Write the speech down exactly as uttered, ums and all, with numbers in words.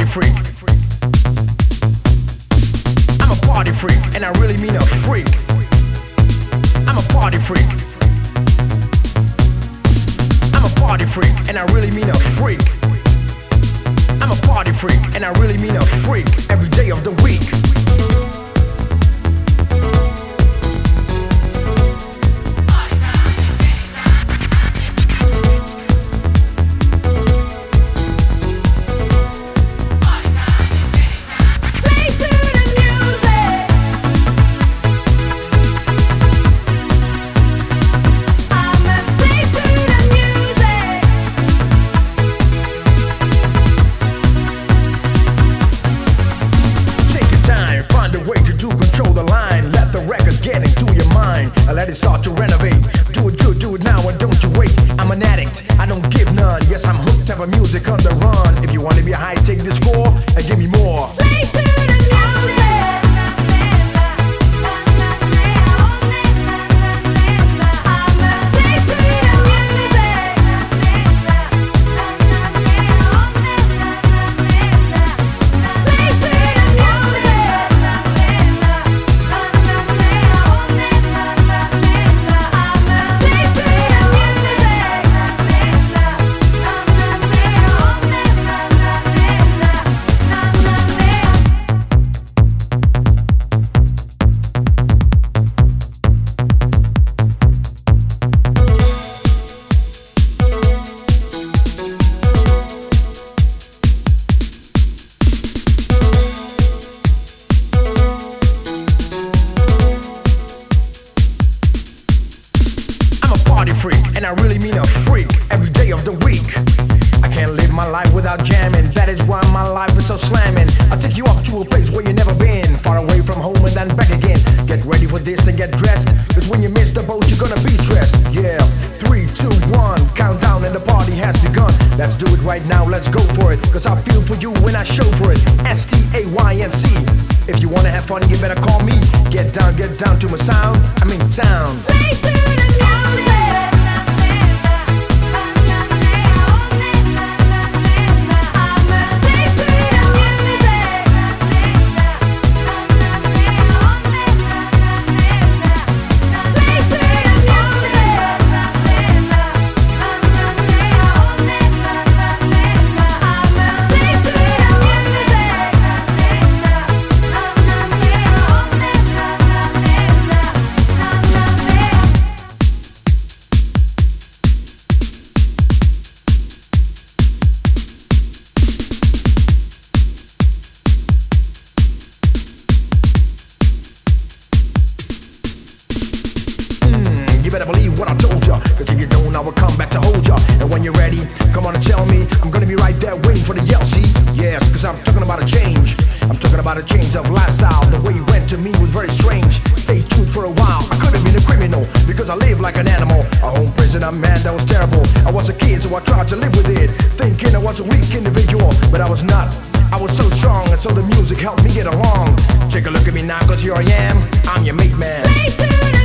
freak. I'm a party freak, and I really mean a freak. I'm a party freak. I'm a party freak, and I really mean a freak. I'm a party freak, and I really mean a freak. Every day of the week. Let it start to renovate. Do it good, do it now, and don't you wait. I'm an addict, I don't give none. Yes, I'm hooked, have a music on the run. If you want to be high, take the score and give me more. Slave to the music. I'm a slave to the music. Slave to the music. Freak, and I really mean a freak. Every day of the week. I can't live my life without jamming. That is why my life is so slamming. I'll take you up to a place where you've never been, far away from home and then back again. Get ready for this and get dressed, cause when you miss the boat you're gonna be stressed. Yeah, three, two, one, countdown and the party has begun. Let's do it right now, let's go for it, cause I feel for you when I show for it. S T A Y N C. If you wanna have fun you better call me. Get down, get down to my sound, I'm in town. Slave to the music. You better believe what I told ya, cause if you don't I will come back to hold ya. And when you're ready, come on and tell me, I'm gonna be right there waiting for the yell, see? Yes, cause I'm talking about a change. I'm talking about a change of lifestyle. The way you went to me was very strange. Stay tuned for a while, I could have been a criminal, because I live like an animal. A home prisoner, man, that was terrible. I was a kid so I tried to live with it, thinking I was a weak individual, but I was not. I was so strong, and so the music helped me get along. Take a look at me now, cause here I am, I'm your mate man. Slave to the